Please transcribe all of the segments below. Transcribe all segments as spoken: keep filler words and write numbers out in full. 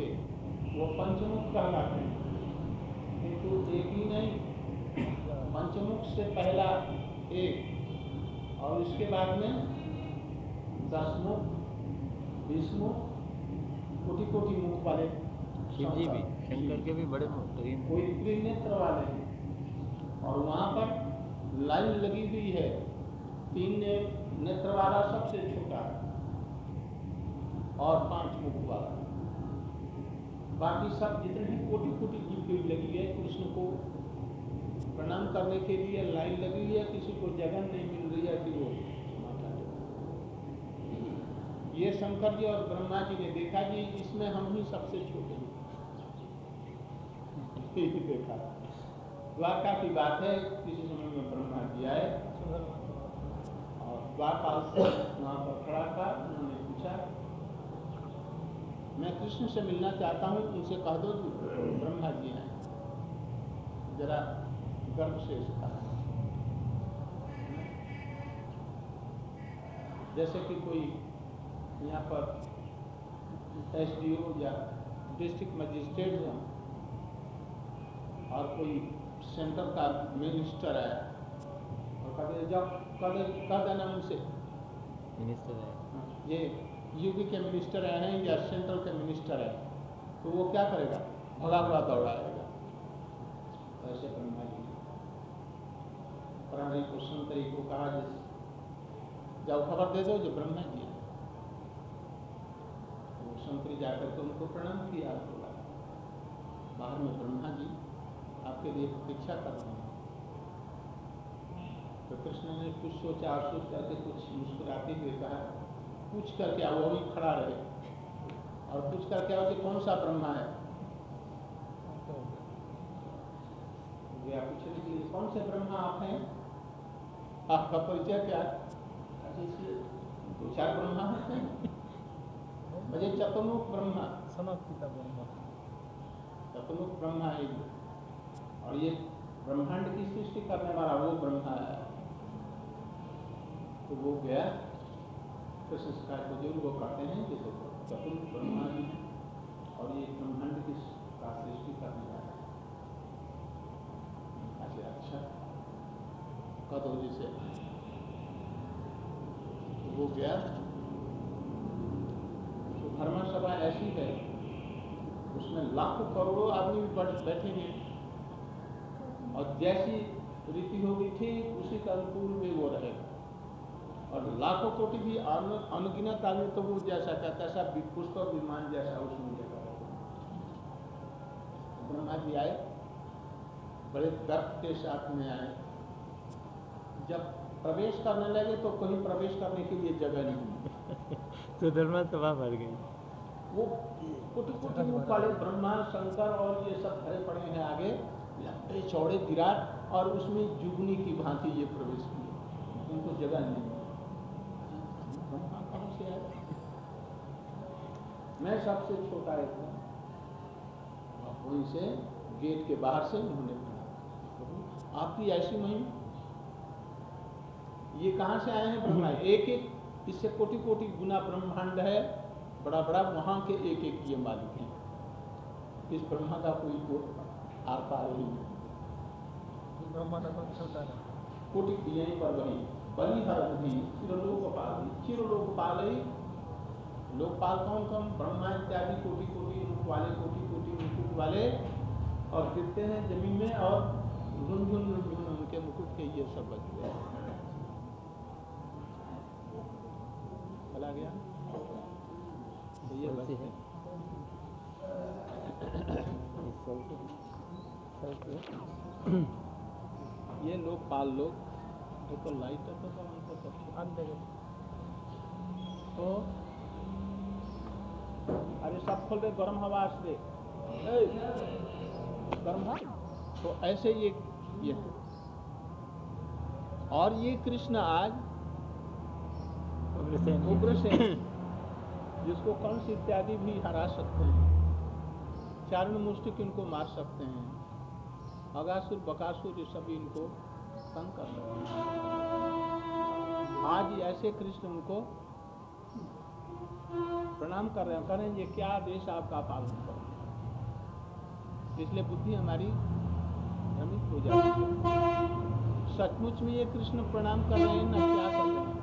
होंगे वो पंचमुख कहलाते हैं, किंतु एक ही नहीं, पंचमुख से पहला एक और इसके बाद में दसमुख, बीसमुख, कोटि कोटि मुख वाले शिव जी भी, शंकर के भी बड़े मुख, कोई त्रिनेत्र वाले हैं। और वहाँ पर लाइन लगी हुई है, तीन नेत्र वाला सबसे छोटा और पांच मुख वाला, बाकी सब जितने भी कोटि कोटि जीव की लगी है, कृष्ण को प्रणाम करने के लिए लाइन लगी हुई है, किसी को जगह नहीं मिल रही है कि वो माथा टेके। ये शंकर जी और ब्रह्मा जी ने देखा कि इसमें हम ही सबसे छोटे हैं, देखा। द्वारका की बात है, किसी समय में ब्रह्मा जी आए और द्वारपाल से वहाँ पर खड़ा था, उन्होंने पूछा मैं कृष्ण से मिलना चाहता हूँ, उनसे कह दो कि ब्रह्मा जी हैं, जरा गर्व से इसका। जैसे कि कोई यहाँ पर एस डी ओ या डिस्ट्रिक्ट मजिस्ट्रेट हो और कोई सेंटर का मिनिस्टर है और कहते जब कह कह देना उनसे मिनिस्टर है, ये यूपी के मिनिस्टर हैं या सेंट्रल के मिनिस्टर हैं, तो वो क्या करेगा, भगा भगा दौड़ाएगा। ऐसे ब्रह्मा जी प्राणी को संतरी को कहा जैसे जाओ खबर दे दो जो ब्रह्मा जी हैं, वो संतरी जाकर के उनको प्रणाम किया, बोला बाहर में ब्रह्मा जी आपके लिए प्रतीक्षा कर रहे हैं। तो कृष्ण ने कुछ सोचा और सोच करके कुछ मुस्कुराते हुए कहा पूछ करके आओ, वो भी खड़ा रहे और पूछ करके आओ कि कौन सा ब्रह्मा है। गया पूछने के लिए कौन से ब्रह्मा आप हैं, आपका परिचय क्या है। दो चार ब्रह्मा हैं, मुझे चतुर्मुख ब्रह्मा, समाप्तिका ब्रह्मा, चतुर्मुख ब्रह्मा है और ये ब्रह्मांड की सृष्टि करने वाला वो ब्रह्मा है। तो वो गया कृष्ण शिकार को जरूर वो कहते हैं जैसे चतुर्मुख ब्रह्मा जी हैं और ये ब्रह्मांड की का सृष्टि करने वाला है। अच्छा अच्छा कदो जैसे तो वो गया, तो धर्म सभा ऐसी है उसमें लाखों करोड़ों आदमी बैठेंगे और जैसी रीति होगी ठीक उसी का अनुकूल में वो रहेगा और लाखों कोटि भी अनगिनत आदमी तो वो जैसा का तैसा पुष्कर विमान जैसा उसमें जगह रहेगा। ब्रह्मा जी आए, बड़े गर्व के साथ में आए, जब प्रवेश करने लगे तो कहीं प्रवेश करने के लिए जगह नहीं तो धर्मा सभा भर गई। वो कोटि कोटि मुख वाले ब्रह्मा शंकर और ये सब खड़े पड़े हैं आगे, लंबे चौड़े विराट और उसमें जुगनी की भांति ये प्रवेश किए, उनको जगह नहीं। ब्रह्मा कहाँ से आए, मैं सबसे छोटा एक हूँ, वहीं से गेट के बाहर से उन्होंने कहा आपकी ऐसी महिमा, ये कहाँ से आए हैं ब्रह्मा, एक एक इससे कोटि कोटि गुना ब्रह्मांड है बड़ा बड़ा, वहाँ के एक एक ये मालिक हैं, इस ब्रह्मा का कोई को आर पार ही नहीं। ब्रह्मा का कोई छोटा है, कोटि यहीं पर वही बलिहर भी चिरलोकपाल, चिरलोकपाल ही लोकपाल कौन कौन, ब्रह्मा इत्यादि कोटि कोटि मुख वाले, कोटि कोटि मुकुट वाले और गिरते हैं जमीन में और झुन झुन झुन उनके मुकुट के ये सब बच गए। चला गया तो ये बच है ये लोकपाल लोग जो तो लाइट है तो उनको सब अंधे तो अरे सब खोल दे, गर्म हवा दे, गर्म हवा। तो ऐसे ये ये और ये कृष्ण आज उग्रसेन जिसको कंस इत्यादि भी हरा सकते हैं, चारण मुष्टिक इनको मार सकते हैं, अगासुर बकासुर ये सब इनको तंग कर सकते हैं। आज ऐसे कृष्ण उनको प्रणाम कर रहे हैं, करें ये क्या आदेश आपका पालन करो, इसलिए बुद्धि हमारी भ्रमित हो जाती है। सचमुच में ये कृष्ण प्रणाम कर रहे हैं ना क्या कर रहे हैं?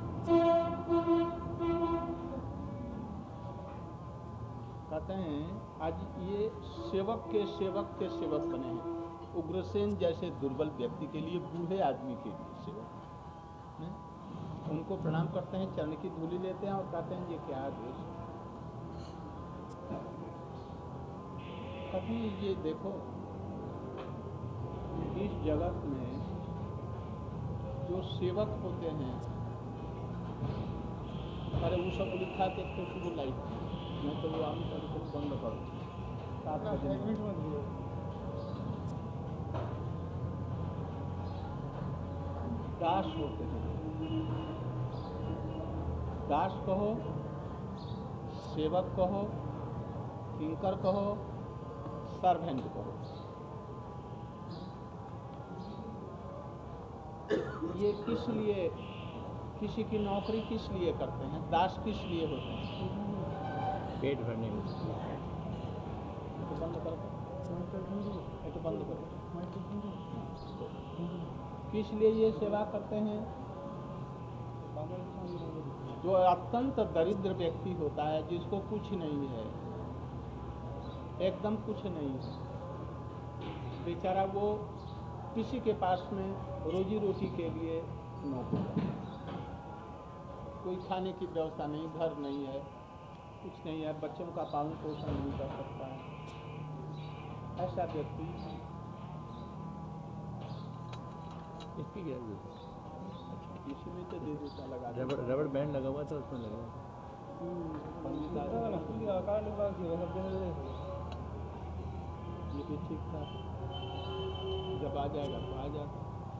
कहते हैं आज ये सेवक के सेवक के सेवक बने हैं। उग्रसेन जैसे दुर्बल व्यक्ति के लिए, बूढ़े आदमी के लिए सेवक है? उनको प्रणाम करते हैं, चरण की धूली लेते हैं और कहते हैं ये क्या आदेश है? कहते हैं ये देखो, इस जगत में जो सेवक होते हैं, अरे वो सब लिखा के तो शुरू लाइट मैं तो वो आम करके बंद करो सात बजे दास होते हैं। दास कहो, सेवक कहो, किंकर कहो, सर्वेंट कहो, ये किस लिए, किसी की नौकरी किस लिए करते हैं? दास किस लिए होते हैं? पेट भरने में। तो बंद करो, तो बंद करो। किस लिए ये सेवा करते हैं? जो अत्यंत दरिद्र व्यक्ति होता है, जिसको कुछ नहीं है, एकदम कुछ नहीं है, बेचारा वो किसी के पास में रोजी रोटी के लिए नौकरी, कोई खाने की व्यवस्था नहीं, घर नहीं है, कुछ नहीं है, बच्चों का पालन पोषण नहीं कर सकता है, ऐसा व्यक्ति इसकी क्या जरूरत है? इसी में तो दे देता लगा दे। रबड़ रबड़ बैंड लगा हुआ था उसमें लगा हुआ। ये भी ठीक था, जब आ जाएगा तो आ जाएगा।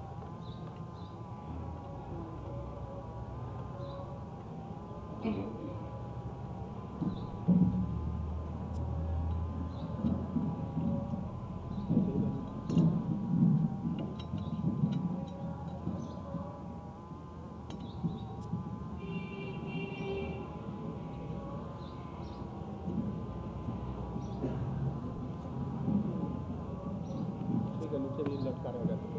लटका रहेगा तो कोई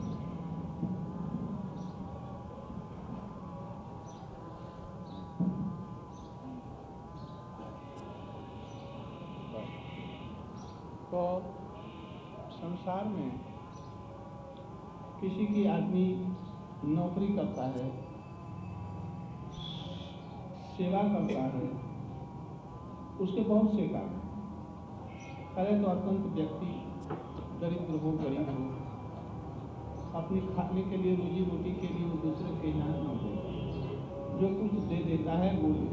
तो संसार में किसी की आदमी नौकरी करता है, सेवा करता है, उसके बहुत से कारण। पहले तो अत्यंत व्यक्ति दरिद्र हो, गरीब हो, अपने खाने के लिए, रोजी रोटी के लिए वो दूसरे के यहाँ न दे, जो कुछ दे देता है वो दे।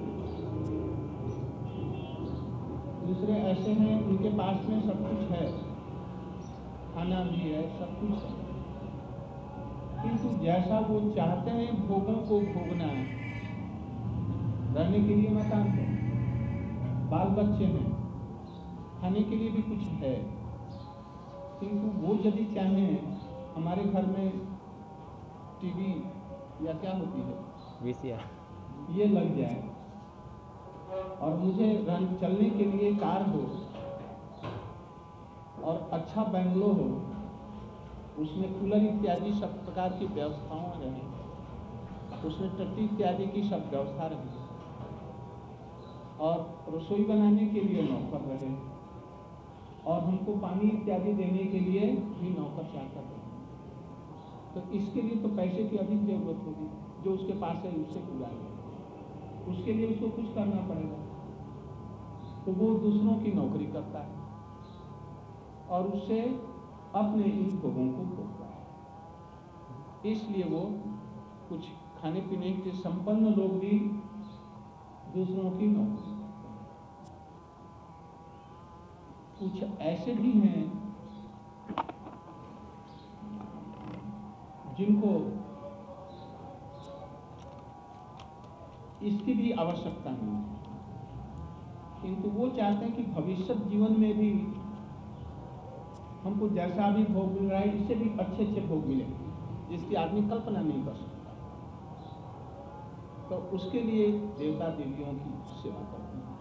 दूसरे ऐसे हैं उनके पास में सब कुछ है, खाना भी है, सब कुछ है, किंतु जैसा वो चाहते हैं भोगों को भोगना है। रहने के लिए मकान है, बाल बच्चे हैं, खाने के लिए भी कुछ है, किंतु वो यदि चाहें हमारे घर में टीवी या क्या होती है वीसीआर ये लग जाए और मुझे रन चलने के लिए कार हो और अच्छा बंगलो हो, उसमें कूलर इत्यादि सब प्रकार की व्यवस्थाएं रहें, उसमें टट्टी इत्यादि की सब व्यवस्था रहे और रसोई बनाने के लिए नौकर रहे और हमको पानी इत्यादि देने के लिए भी नौकर चाहता है। तो इसके लिए तो पैसे की अधिक जरूरत होगी, जो उसके पास है उससे उड़ाएगा, उसके लिए उसको कुछ करना पड़ेगा। तो वो दूसरों की नौकरी करता है और उससे अपने इन भोगों को भोगता है। इसलिए वो कुछ खाने पीने के संपन्न लोग भी दूसरों की नौकरी, कुछ ऐसे भी हैं जिनको इसकी भी आवश्यकता नहीं है, किंतु वो चाहते हैं कि भविष्य जीवन में भी हमको जैसा भी भोग मिल रहा है इससे भी अच्छे अच्छे भोग मिले, जिसकी आदमी कल्पना नहीं कर सकता। तो उसके लिए देवता देवियों की सेवा करते हैं।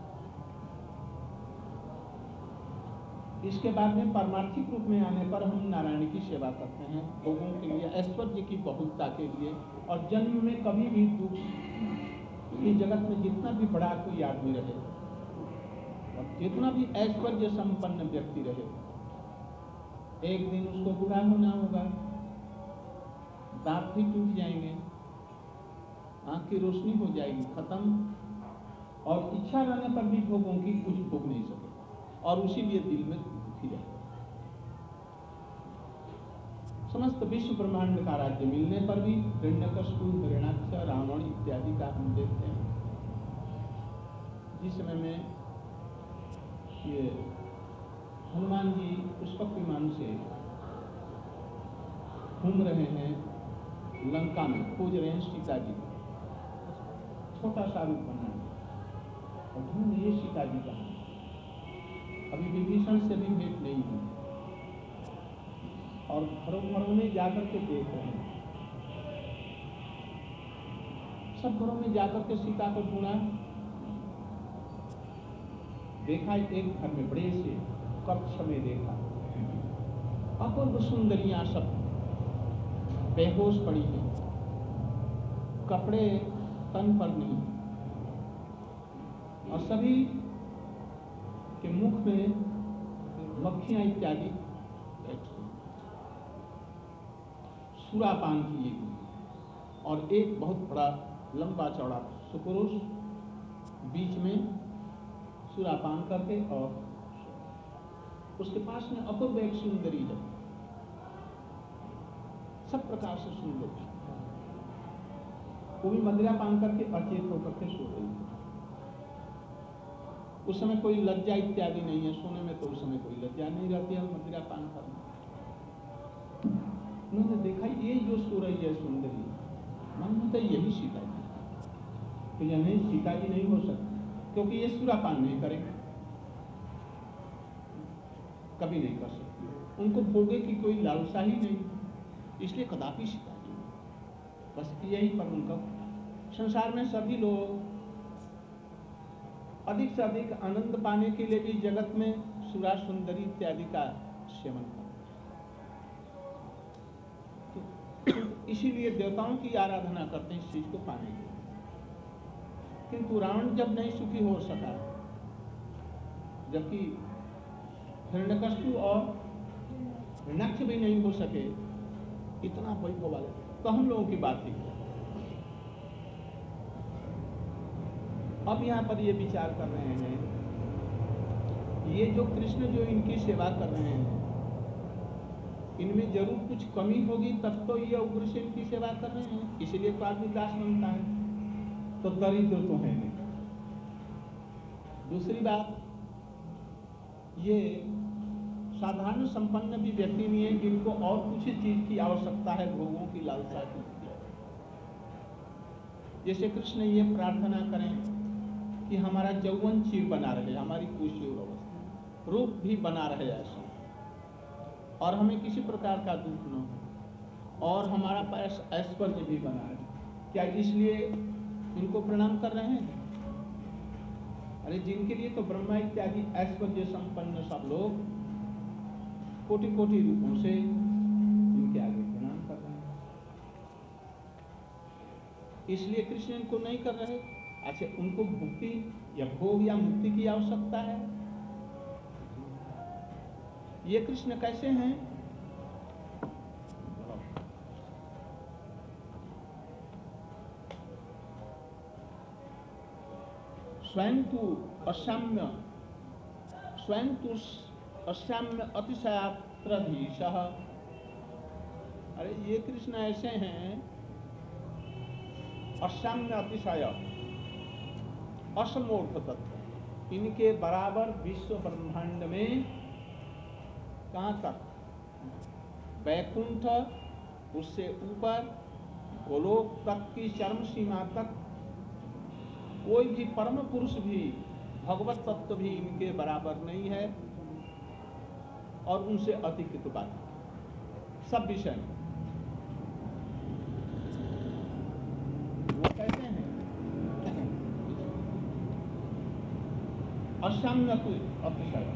इसके बाद में पारमार्थिक रूप में आने पर हम नारायण की सेवा करते हैं, लोगों के लिए ऐश्वर्य की बहुलता के लिए, और जन्म में कभी भी दुख, इस जगत में जितना भी बड़ा कोई आदमी रहे और जितना भी ऐश्वर्य संपन्न व्यक्ति रहे, एक दिन उसको बुरा होना होगा, दांत भी टूट जाएंगे, आंख की रोशनी हो जाएगी खत्म, और इच्छा रहने पर भी भोगों की कुछ भोग नहीं सके, और उसी लिए दिल में दुखी रहे। समस्त विश्व ब्रह्मांड का राज्य मिलने पर भी हिरण्यकशिपु, हिरण्याक्ष, रावण इत्यादि का हम देखते हैं। जिस समय में ये हनुमान जी पुष्पक विमान से घूम रहे हैं लंका में, खोज रहे हैं सीता जी, छोटा सा रूप बना और ढूंढ रहे सीता जी का, अभी विभीषण से भी भेंट नहीं हुई, और घरों घरों में जाकर के देख रहे हैं, सब घरों में जाकर के सीता को ढूंढा, देखा एक घर में बड़े से कक्ष में देखा, अपूर्व सुंदरियां सब बेहोश पड़ी हैं, कपड़े तन पर नहीं, और सभी के मुख में मक्खियां इत्यादि बैठी, सुरापान किए हुए, और एक बहुत बड़ा लंबा चौड़ा सुपुरुष बीच में सुरापान करके, और उसके पास में अपूर्व एक सुंदरी है, सब प्रकार से सुंदर, वो भी मदिरा पान करके अचेत होकर के सो रही है। उस समय कोई लज्जा इत्यादि नहीं है, सोने में तो उस समय कोई लज्जा नहीं रहती है मदिरा पान करना। उन्होंने देखा ये जो सो रही है सुंदरी, मन में तो यही सीता जी, तो यह नहीं सीता जी नहीं हो सकती, क्योंकि ये सुरापान नहीं करेंगे, कभी नहीं कर सकती, उनको भोगे की कोई लालसा ही नहीं, इसलिए कदापि सीता जी, बस यही पर उनका। संसार में सभी लोग अधिक से अधिक आनंद पाने के लिए भी जगत में सुरा सुंदरी इत्यादि का सेवन करते हैं, तो इसीलिए देवताओं की आराधना करते हैं इस चीज को पाने के लिए। किंतु रावण जब नहीं सुखी हो सका, जबकि हिरण्यकशिपु और हिरण्याक्ष भी नहीं हो सके, इतना वैभव वाले, तो हम लोगों की बात ही है। अब यहाँ पर ये विचार कर रहे हैं, ये जो कृष्ण जो इनकी सेवा कर रहे हैं, इनमें जरूर कुछ कमी होगी, तब तो ये उग्र से इनकी सेवा कर रहे हैं, इसीलिए तो आदमी दास बनता है, तो दरिद्र तो है नहीं। दूसरी बात, ये साधारण संपन्न भी व्यक्ति नहीं है जिनको और कुछ चीज की आवश्यकता है, भोगों की लालसा की। जैसे कृष्ण ये प्रार्थना करें कि हमारा यौवन चिर बना रहे, हमारी कुशील अवस्था, रूप भी बना रहे ऐसा, और हमें किसी प्रकार का दुख न हो, और हमारा पास ऐश्वर्य भी बना रहे, क्या इसलिए इनको प्रणाम कर रहे हैं? अरे जिनके लिए तो ब्रह्मा इत्यादि ऐश्वर्य संपन्न सब लोग कोटि कोटि रूपों से इनके आगे प्रणाम कर रहे हैं, इसलिए कृष्ण इनको नहीं कर रहे। अच्छा, उनको मुक्ति या भोग या मुक्ति की आवश्यकता है, ये कृष्ण कैसे हैं? स्वयं तु असाम्य स्वयं तु असाम्य अतिशयात्रधीशः। अरे ये कृष्ण ऐसे हैं, असाम्य अतिशय, असमोर्थ तत्व, इनके बराबर विश्व ब्रह्मांड में कहाँ तक, वैकुंठ उससे ऊपर गोलोक तक की चरम सीमा तक कोई भी परम पुरुष भी, भगवत तत्व भी इनके बराबर नहीं है, और उनसे अतिकृत बात सब विषय में। वो कैसे हैं? असाम्य कोई अतिशय,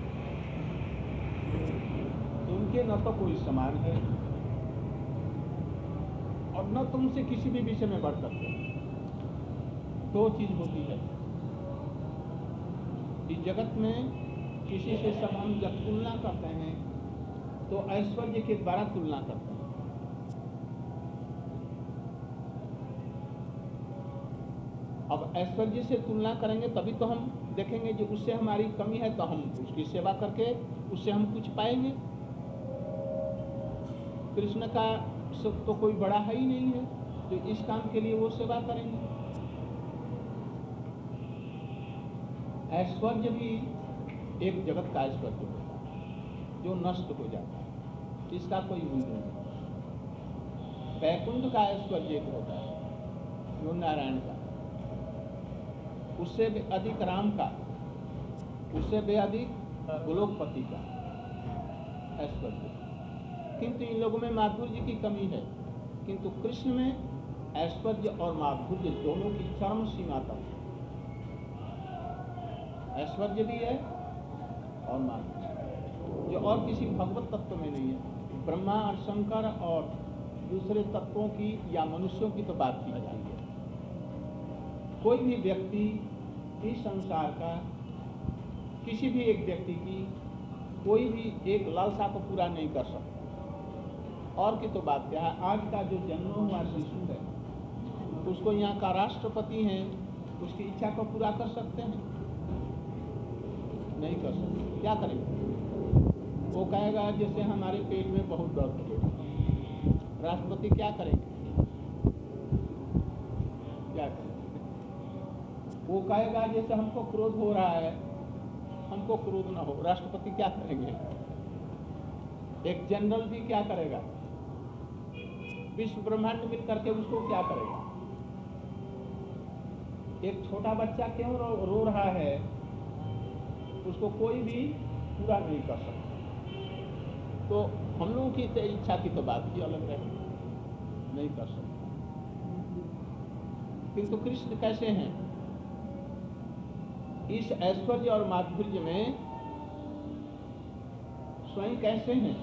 तुमके न तो कोई समान है और न तुमसे किसी भी विषय में बढ़ सकते। दो चीज होती है इस जगत में, किसी से सब हम जब तुलना करते हैं तो ऐश्वर्य के द्वारा तुलना करते हैं। अब ऐश्वर्य से तुलना करेंगे तभी तो हम देखेंगे जो उससे हमारी कमी है, तो हम उसकी सेवा करके उससे हम कुछ पाएंगे। कृष्ण का तो कोई बड़ा है ही नहीं है जो इस काम के लिए वो सेवा करेंगे। ऐश्वर्य भी एक जगत का ऐश्वर्य होता है जो नष्ट हो जाता है, इसका कोई मूल्य नहीं। वैकुंठ का ऐश्वर्य एक होता है जो नारायण का, उससे भी अधिक राम का, उससे भी अधिक गोलोकपति का ऐश्वर्य। किंतु इन लोगों में माधुर्य की कमी है, किंतु कृष्ण में ऐश्वर्य और माधुर्य दोनों की चरम सीमा तक है। ऐश्वर्य भी है और माधुर्य, जो और किसी भगवत तत्व में नहीं है। ब्रह्मा और शंकर और दूसरे तत्वों की या मनुष्यों की तो बात की जाती है। कोई भी व्यक्ति इस संसार का, किसी भी एक व्यक्ति की कोई भी एक लालसा को पूरा नहीं कर सकता। और की तो बात क्या है, आज का जो जन्म हुआ शिशु है उसको यहाँ का राष्ट्रपति है, उसकी इच्छा को पूरा कर सकते हैं? नहीं कर सकते। क्या करेंगे? वो कहेगा जैसे हमारे पेट में बहुत दर्द है। राष्ट्रपति क्या करेंगे? क्या करेंगे? वो कहेगा जैसे हमको क्रोध हो रहा है, हमको क्रोध ना हो। राष्ट्रपति क्या करेंगे? एक जनरल भी क्या करेगा? विश्व ब्रह्मांड मिल करके उसको क्या करेगा? एक छोटा बच्चा क्यों रो, रो रहा है, उसको कोई भी पूरा नहीं कर सकता। तो हम लोगों की इच्छा की तो बात ही अलग है, नहीं कर सकता। किंतु कृष्ण कैसे हैं? इस ऐश्वर्य और माधुर्य में स्वयं कैसे हैं?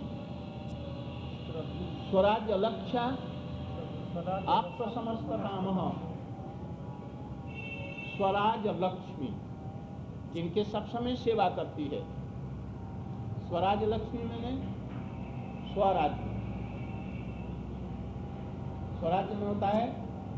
स्वराज्य लक्ष्य आप समस्त राम, स्वराज लक्ष्मी जिनके सब समय सेवा करती है। स्वराज लक्ष्मी मैंने स्वराज्य, स्वराज्य में होता है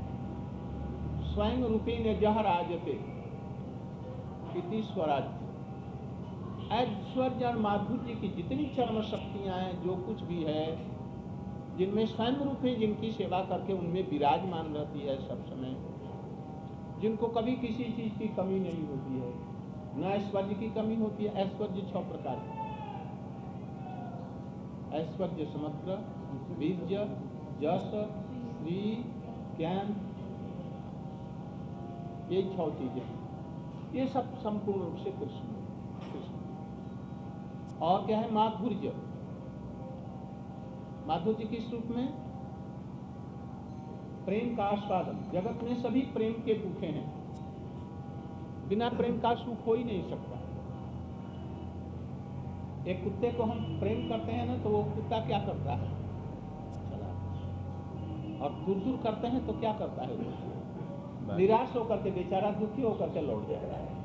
स्वयं रूपेण जह राजते इति स्वराज्य। ऐश्वर्य और माधुर्य की जितनी चरम शक्तियां हैं, जो कुछ भी है, जिनमें स्वयं रूप में जिनकी सेवा करके उनमें विराजमान रहती है सब समय, जिनको कभी किसी चीज की कमी नहीं होती है, न ऐश्वर्य की कमी होती है। ऐश्वर्य छह प्रकार है। ऐश्वर्य समग्र, वीर्य, यश, श्री, ज्ञान, ये छह चीजें, ये सब संपूर्ण रूप से कृष्ण। और क्या है? माधुर्य। माधुर्य किस रूप में? प्रेम का आस्वादन। जगत में सभी प्रेम के भूखे हैं, बिना प्रेम का सुख हो ही नहीं सकता। एक कुत्ते को हम प्रेम करते हैं ना, तो वो कुत्ता क्या करता है? चला। और दूर दूर करते हैं तो क्या करता है? वो निराश होकर के, बेचारा दुखी होकर के लौट जाता है।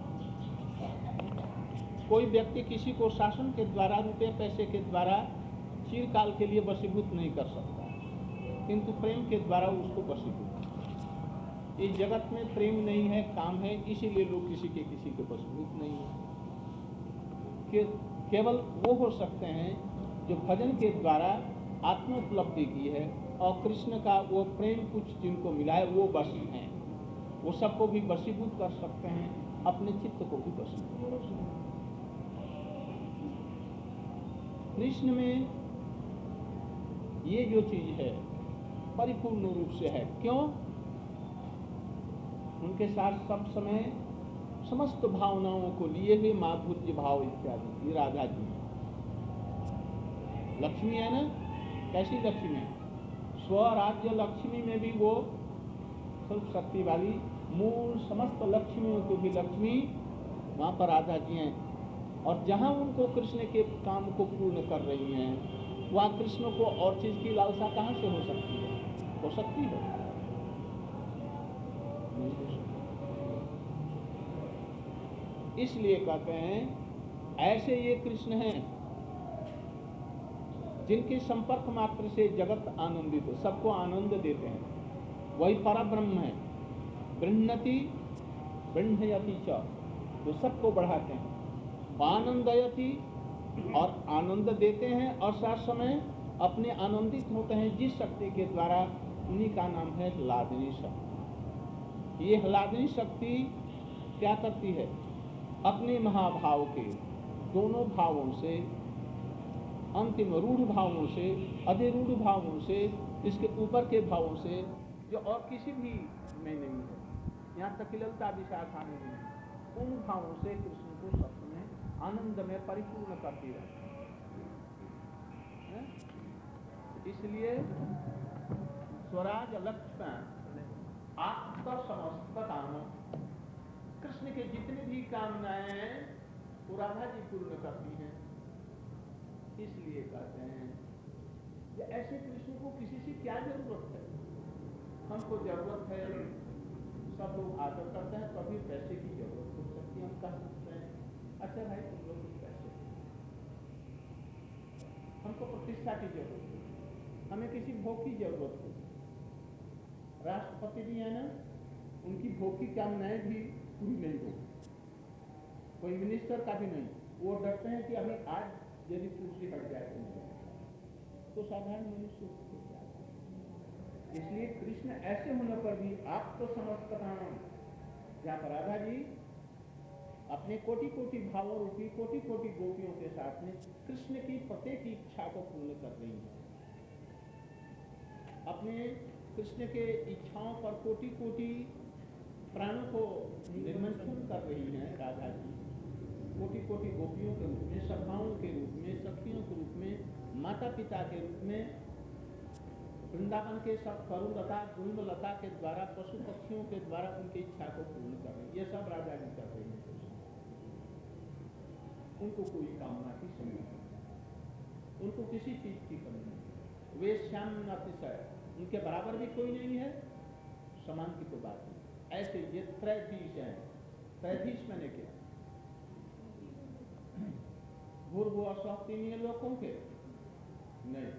कोई व्यक्ति किसी को शासन के द्वारा, रुपये पैसे के द्वारा चिरकाल के लिए वशीभूत नहीं कर सकता, किंतु प्रेम के द्वारा उसको वशीभूत। इस जगत में प्रेम नहीं है, काम है, इसीलिए लोग किसी के किसी के वशीभूत नहीं है। के, केवल वो हो सकते हैं जो भजन के द्वारा आत्मोपलब्धि की है, और कृष्ण का वो प्रेम कुछ जिनको मिला है वो वशी हैं। वो सबको भी वशीभूत कर सकते हैं, अपने चित्त को भी वशीभूत कर सकते हैं। कृष्ण में ये जो चीज है परिपूर्ण रूप से है। क्यों? उनके साथ सब समय समस्त भावनाओं को लिए हुए माधुर्य भाव इत्यादि, ये राधा जी लक्ष्मी है ना। कैसी लक्ष्मी है? स्वराज्य लक्ष्मी में भी वो स्वरूप शक्ति वाली, मूल समस्त लक्ष्मियों को भी लक्ष्मी वहाँ पर राधा जी हैं, और जहाँ उनको कृष्ण के काम को पूर्ण कर रही हैं, वहाँ कृष्ण को और चीज की लालसा कहाँ से हो सकती है? हो सकती है? नहीं हो सकती। इसलिए कहते हैं ऐसे ये कृष्ण हैं जिनके संपर्क मात्र से जगत आनंदित हो, सबको आनंद देते हैं। वही परब्रह्म है। बृह्णति बृह्णयति च, तो सबको बढ़ाते हैं। आनंदयति, और आनंद देते हैं, और साथ समय अपने आनंदित होते हैं जिस शक्ति के द्वारा, उन्हीं का नाम है ह्लादिनी शक्ति। ये ह्लादिनी शक्ति क्या करती है? अपने महाभाव के दोनों भावों से, अंतिम रूढ़ भावों से, अधिरूढ़ भावों से, इसके ऊपर के भावों से, जो और किसी भी में नहीं है, यहाँ तक कि ललिता विशाखा में भी नहीं, उन भावों से कृष्ण को सब में आनंद में परिपूर्ण करती रहती है। इसलिए स्वराज लक्ष्मण आत्म समस्त काम, कृष्ण के जितने भी कामनाएं हैं वो राधा जी पूर्ण करती हैं। इसलिए कहते हैं कि ऐसे कृष्ण को किसी से क्या जरूरत है? हमको जरूरत है, सब लोग आदर करते हैं, कभी पैसे की जरूरत हो सकती है, हम कह सकते हैं अच्छा भाई तुम लोग कुछ पैसे, हमको प्रतिष्ठा की जरूरत है, हमें किसी भोग की जरूरत है। राष्ट्रपति भी है ना, उनकी भोग की कामनाएं भी पूरी नहीं हो, कोई मिनिस्टर का भी नहीं। वो डरते हैं कि अभी आज यदि कुर्सी हट जाए तो साधारण मनुष्य हो जाए। इसलिए कृष्ण ऐसे होने पर भी आप तो समस्त काम, जहाँ पर राधा जी अपने कोटि कोटि भावों रूपी कोटि कोटि गोपियों के साथ में कृष्ण की प्रत्येक इच्छा को पूर्ण कर रही है। अपने कृष्ण के इच्छाओं पर कोटि कोटि प्राणों को निर्मंथन कर रही हैं राधा जी, कोटि कोटि गोपियों के रूप में, सखाओं के रूप में, सखियों के रूप में, माता पिता के रूप में, वृंदावन के सब करुलता गुणलता के द्वारा, पशु पक्षियों के द्वारा उनकी इच्छा को पूर्ण कर रही है। ये सब राजा जी कर रही हैं। उनको कोई कामना की कमी नहीं, उनको किसी चीज की कमी नहीं। वे श्याम अतिशय, उनके बराबर भी कोई नहीं है, समान की तो बात नहीं। ऐसे ये त्रैधीश हैं। त्रैधीश मैंने क्या? भूर्भु अस्वास्थ्य लोगों के नहीं,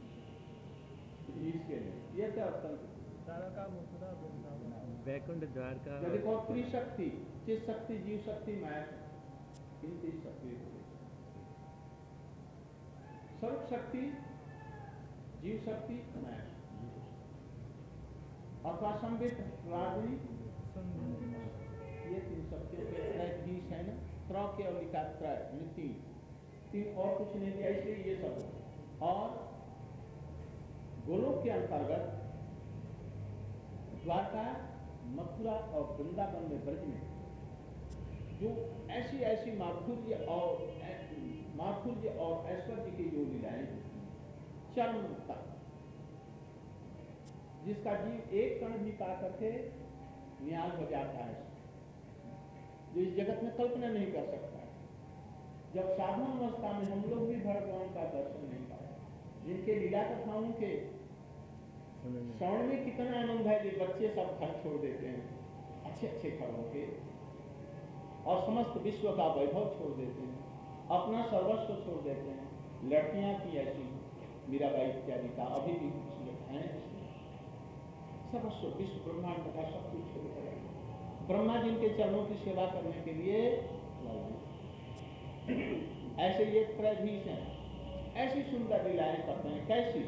इसके नहीं। ये क्या अत्यंत सारा काम होता है वैकुंठ द्वार का। यदि को त्रिशक्ति, चित शक्ति, जीव शक्ति, माया शक्ति, इन तीन शक्ति स्वरूप शक्ति, जीव शक्ति, माया शक्ति, अथवा संबित राजनी, ये तीन शक्तियों के त्रैधीश है ना। त्र के और लिखा त्रय, तीन तीन और कुछ नहीं दिया, इसलिए ये सब। और गोलोक के अंतर्गत द्वारका, मथुरा और वृंदावन में, ब्रज में जो ऐसी ऐसी माधुर्य और माधुर्य और ऐश्वर्य की जो लीलाएं चरम तक, जिसका जीव एक कण भी पा करके न्याय हो जाता है, जो इस जगत में कल्पना नहीं कर सकता है। जब साधन अवस्था में हम लोग भी भगवान का दर्शन नहीं पाए, जिनके लीला कथाओं के श्रवण में कितना आनंद है, कि बच्चे सब घर छोड़ देते हैं अच्छे अच्छे घरों के, और समस्त विश्व का वैभव छोड़ देते हैं, अपना सर्वस्व छोड़ देते हैं। लड़कियां की ऐसी मीराबाई इत्यादि का अभी भी कुछ लोग हैं, सर्वस्व विश्व ब्रह्मांड का सब कुछ छोड़ कर ब्रह्मा जी के चरणों की सेवा करने के लिए। ऐसे ये त्रैधीश हैं, ऐसी सुंदर लीलाएं करते हैं। कैसी?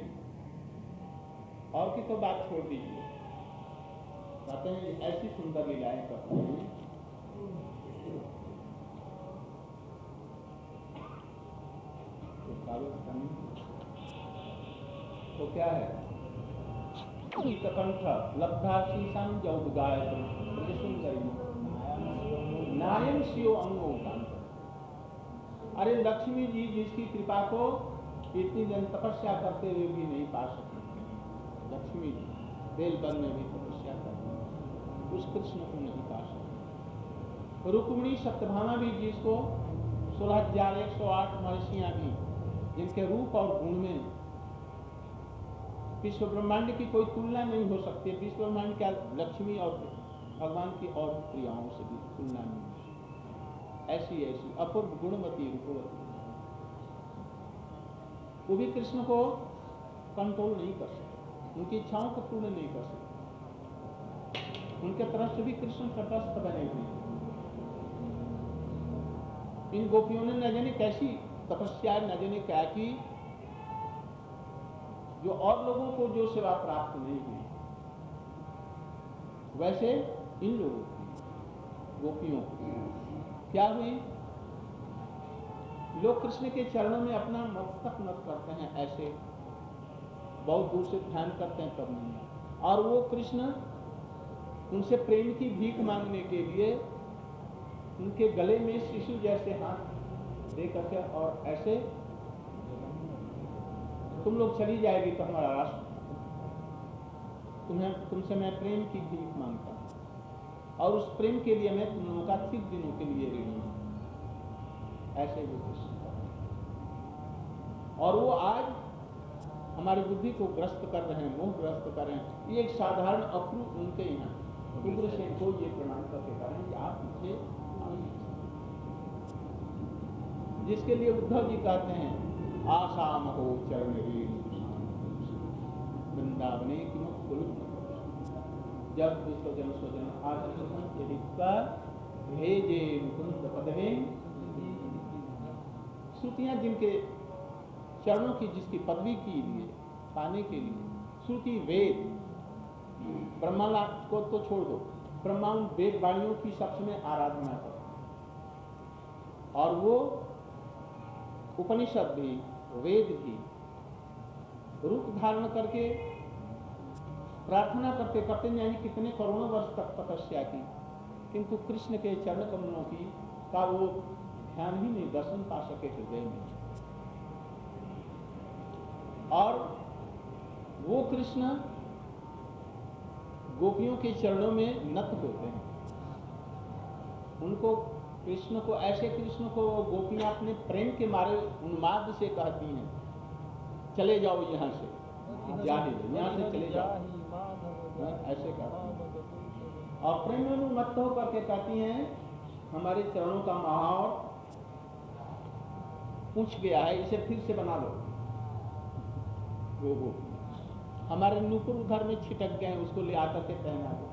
और की तो बात छोड़ दीजिए, कहते हैं ऐसी सुंदर लीलाएं करते हैं तो क्या है? कंठ लब्धा शीशम जौगाय नायम शिव अंगों का। अरे लक्ष्मी जी जिसकी कृपा को इतनी दिन तपस्या करते हुए भी नहीं पा सके, लक्ष्मी जी बेलवन में भी तपस्या करते उस कृष्ण को नहीं पा सकते। रुक्मिणी सत्यभामा भी, जिसको सोलह हजार एक सौ आठ महर्षियां भी, जिनके रूप और गुण में विश्व ब्रह्मांड की कोई तुलना नहीं हो सकती। विश्व ब्रह्मांड क्या, लक्ष्मी और भगवान की और प्रियाओं से भी तुलना नहीं हो सकती। ऐसी ऐसी अपूर्व गुणवती रूपवती, वो भी कृष्ण को कंट्रोल नहीं कर सकते, उनकी इच्छाओं को पूर्ण नहीं कर सकते। उनके तरफ से भी कृष्ण तटस्थ बने हुए हैं। इन गोपियों ने न जाने कैसी तपस्या, न जाने क्या की, जो और लोगों को जो सेवा प्राप्त नहीं हुई, वैसे इन लोगों की, गोपियों की क्या हुई? लोग कृष्ण के चरणों में अपना मस्तक नत करते हैं, ऐसे बहुत दूर से ध्यान करते हैं तब नहीं, और वो कृष्ण उनसे प्रेम की भीख मांगने के लिए उनके गले में शिशु जैसे हाथ दे करके और ऐसे, तुम लोग चली जाएगी तो हमारा राष्ट्र, तुम्हें तुमसे मैं प्रेम की भीख मांगता हूं, और उस प्रेम के लिए मैं तुम लोगों का तीस दिनों के लिए ऋणी हूं। ऐसे वो कृष्ण, और वो आज हमारी बुद्धि को ग्रस्त कर रहे हैं, मोह ग्रस्त कर रहे हैं। ये एक साधारण अक्रू उनके यहाँ उग्रसेन को ये प्रणाम करके कह रहे हैं कि आप मुझे, जिसके लिए उद्धव जी कहते हैं आसाम हो चरण वृंदावने की मुख, जब विश्वजन स्वजन आशीर्वाद भेजे मुकुंद पदवे। श्रुतियां जिनके चरणों की, जिसकी पदवी के लिए पाने के लिए, श्रुति वेद, ब्रह्मा को तो छोड़ दो, ब्रह्मा उन वेद वाणियों की सब समय आराधना करो, और वो उपनिषद भी, वेद भी रूप धारण करके प्रार्थना करते करते नहीं कितने करोड़ों वर्ष तक तपस्या की, किंतु कृष्ण के चरण कमलों की का वो ध्यान ही नहीं, दर्शन पा सके हृदय में। और वो कृष्ण गोपियों के चरणों में नत होते हैं। उनको, कृष्ण को, ऐसे कृष्ण को गोपियां अपने प्रेम के मारे उन्माद से कहती हैं, चले जाओ यहाँ से, जाने दो, यहाँ से चले जाओ, ऐसे कहती हैं। और प्रेम में उन्मत्त होकर के कहती हैं, हमारे चरणों का महावर पूछ गया है, इसे फिर से बना लो। वो वो हमारे नूपुर उधर में छिटक गए, उसको ले आकर के पहना दो।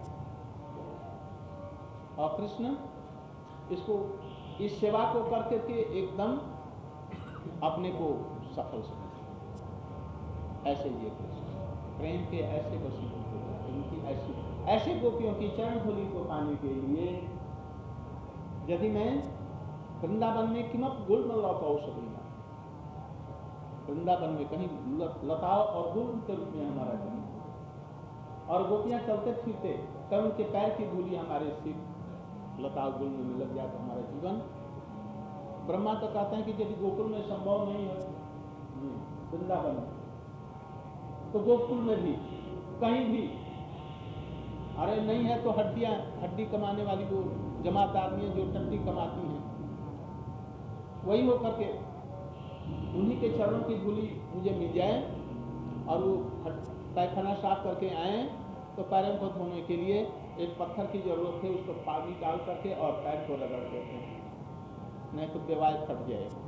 और कृष्ण इसको, इस सेवा को करके के एकदम अपने को सफल समझ। ऐसे ये कृष्ण प्रेम के ऐसे वशीभूत हो जाते, उनकी ऐसी ऐसे गोपियों की चरण धूलि को पाने के लिए, यदि मैं वृंदावन में किमप गुल न लौटाऊ सकूंगा, वृंदावन में कहीं लताओं और गुल के रूप में हमारा जन्म, और गोपियां चलते फिरते कभी उनके पैर की धूली हमारे सिर लताओं गुल में लग जाए तो हमारा जीवन। ब्रह्मा तो कहते हैं कि यदि गोकुल में संभव नहीं है वृंदावन में, तो गोकुल में भी कहीं भी, अरे नहीं है तो हड्डियां, हड्डी कमाने वाली वो जमात आदमी जो टट्टी कमाती हैं, वही हो करके उन्हीं के चरणों की धूली मुझे मिल जाए, और वो पैखाना साफ करके आए तो पैरों को धोने के लिए एक पत्थर की जरूरत है, उसको पानी डाल करके और पैर को रगड़ देते हैं, नहीं तो देवाल फट जाएगा।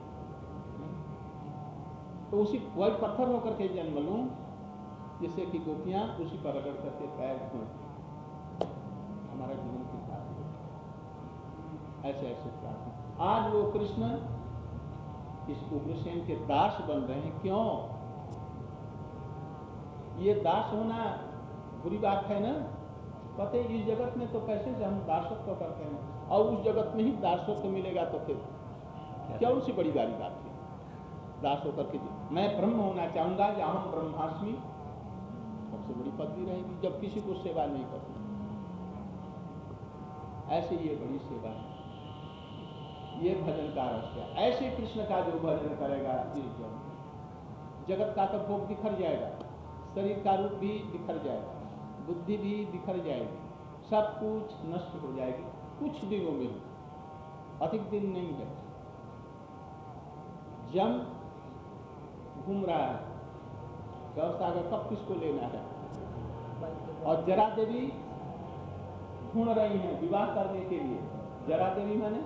तो उसी वही पत्थर होकर के जन्म लूं, जिससे कि गोपियां उसी पर रगड़ करके पैर धोएं, हमारा जीवन की प्राप्ति। ऐसे ऐसे प्राप्ति आज वो कृष्ण इस उग्रसेन के दास बन रहे हैं। क्यों? ये दास होना बुरी बात है ना? पता है, इस जगत में तो पैसे से हम दासत्व करते हैं, और उस जगत में ही दासत्व मिलेगा तो फिर क्या उनसे बड़ी वाली बात है? दास होकर के मैं ब्रह्म होना चाहूंगा, या हम ब्रह्मास्मि, सबसे बड़ी पदवी रहेगी जब किसी को सेवा नहीं करती। ऐसे ये बड़ी सेवा है, ये भजन का रहस्य। ऐसे कृष्ण का जो भजन करेगा, जगत का तो भोग बिखर जाएगा, शरीर का रूप भी बिखर जाएगा, बुद्धि भी बिखर जाएगी, सब कुछ नष्ट हो जाएगी, कुछ दिनों में ही, अधिक दिन नहीं है। जम घूम रहा है, व्यवस्था का कब किसको लेना है, और जरा देवी ढूंढ रही हैं विवाह करने के लिए। जरा देवी माने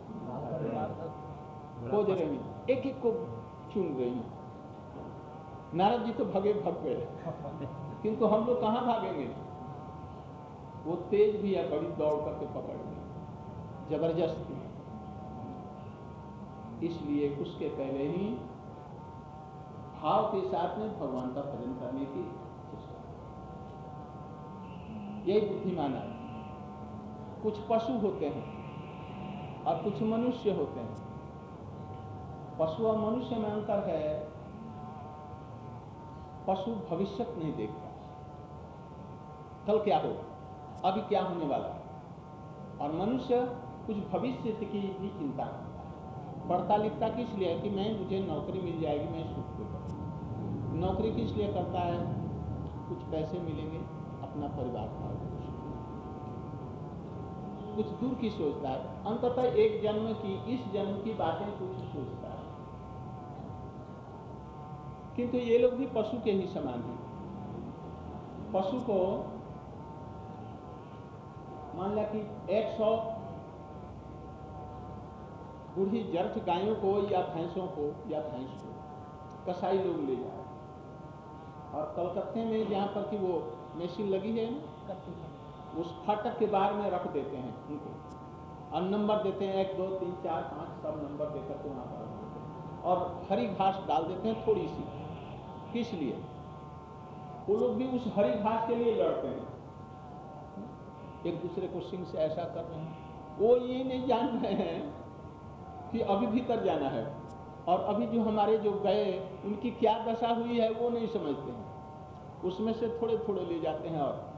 खोज रही, एक एक को चुन रही। नारद जी तो भगे भग गए, किंतु हम लोग कहाँ भागेंगे? वो तेज भी है, बड़ी दौड़ करके पकड़ ली जबरदस्ती। इसलिए उसके पहले ही भाव के साथ में भगवान का भजन करने की चेष्टा, यही बुद्धिमान है। कुछ पशु होते हैं और कुछ मनुष्य होते हैं। पशु और मनुष्य में अंतर है, पशु भविष्य नहीं देखता, कल क्या होगा, अभी क्या होने वाला है, और मनुष्य कुछ भविष्य की भी चिंता करता है। पढ़ता लिखता किस लिए है कि मैं मुझे नौकरी मिल जाएगी, मैं सुख को करूँ। नौकरी किस लिए करता है? कुछ पैसे मिलेंगे, अपना परिवार का कुछ दूर की सोचता है। अंततः एक जन्म की, इस जन्म की बातें कुछ सोचता है। किंतु ये लोग भी पशु के ही समान हैं। पशु को मान लिया कि एक सौ बूढ़ी जर्थ गायों को या भैंसों को या भैंस को कसाई लोग ले जाए, और कलकत्ते में जहाँ पर कि वो मशीन लगी है ना, उस फाटक के बाहर में रख देते हैं उनको, और नंबर देते हैं, एक दो तीन चार पाँच सब नंबर देकर के वहाँ पर रख देते हैं, और हरी घास डाल देते हैं थोड़ी सी। किस लिए? वो लोग भी उस हरी घास के लिए लड़ते हैं, एक दूसरे को सिंह से ऐसा कर रहे हैं। वो ये नहीं जान रहे हैं कि अभी भीतर जाना है, और अभी जो हमारे जो गए उनकी क्या दशा हुई है वो नहीं समझते हैं। उसमें से थोड़े थोड़े ले जाते हैं, और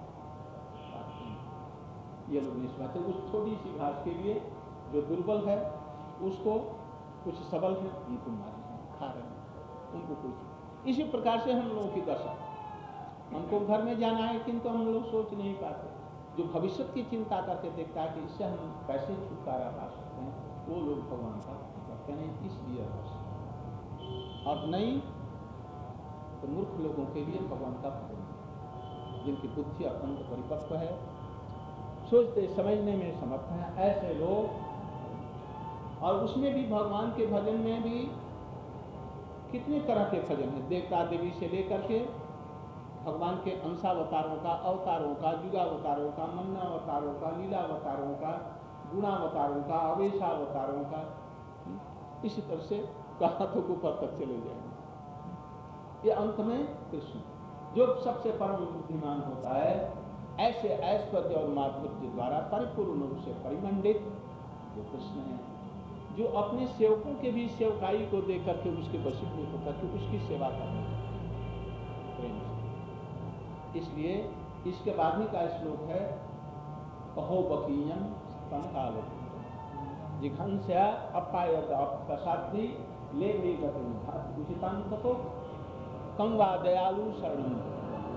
ये लोग नहीं समझते। उस थोड़ी सी घास के लिए जो दुर्बल है उसको, कुछ सबल है उनको मार रहे हैं, खा रहे हैं उनको कुछ। इसी प्रकार से हम लोगों की दशा, हमको घर में जाना है किंतु हम लोग सोच नहीं पाते। जो भविष्य की चिंता करके देखता है कि इससे हम कैसे छुटकारा पा सकते हैं, वो लोग भगवान का करते हैं, इसलिए। और नहीं तो मूर्ख लोगों के लिए भगवान का भजन, जिनकी बुद्धि अत्यंत परिपक्व है, सोचते समझने में समर्थ हैं, ऐसे लोग। और उसमें भी भगवान के भजन में भी कितने तरह के भजन हैं, देवता देवी से लेकर के भगवान के अंशावतारों का, अवतारों का, युगावतारों का, मन्नावतारों का, लीलावतारों का, गुणावतारों का, अवेशावतारों का, इसी तरह से कहातों को ऊपर तक चले जाएंगे। ये अंत में कृष्ण जो सबसे परम बुद्धिमान होता है, ऐसे ऐश्वर्य और माधुर्य द्वारा परिपूर्ण रूप से परिमंडित जो कृष्ण है, जो अपने सेवकों के भी सेवकाई को देख करके उसके वशीभूत होकर के उसकी सेवा करते हैं प्रेम से। इसलिए इसके बाद में का श्लोक है, कहो बकीयम स्तन कावती जिघंस्या अपायत प्रसादी ले ले गति उचितांत तो कंवा दयालु शरण।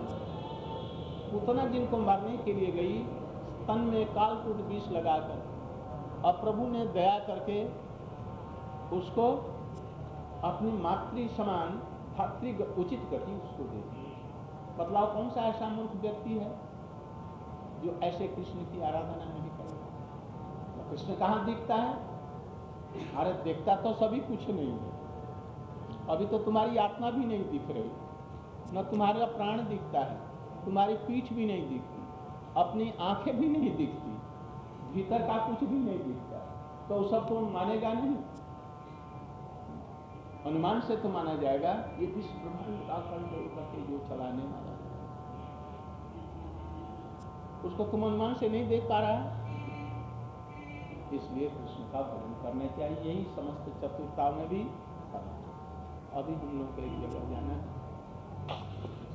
उतना जिनको मारने के लिए गई, स्तन में कालकूट विष लगाकर, और प्रभु ने दया करके उसको अपनी मातृ समान भातृ उचित गति उसको दे दी। बतलाओ कौन सा ऐसा मूर्ख व्यक्ति है जो ऐसे कृष्ण की आराधना नहीं करेगा? तो कृष्ण कहाँ दिखता है? अरे देखता तो सभी कुछ नहीं है। अभी तो तुम्हारी आत्मा भी नहीं दिख रही, न तुम्हारा प्राण दिखता है, तुम्हारी पीठ भी नहीं दिखती, अपनी आंखें भी नहीं दिखती, भीतर का कुछ भी नहीं दिखता, तो सब तो मानेगा नहीं। अनुमान से तो माना जाएगा ये विश्व ब्रह्मांड का कंट्रोल करके जो चलाने वाला है, उसको तुम अनुमान से नहीं देख पा रहा है। इसलिए कृष्ण का भजन करना चाहिए, यही समस्त चतुर्थता में भी। अभी हम लोग को एक जगह जाना है।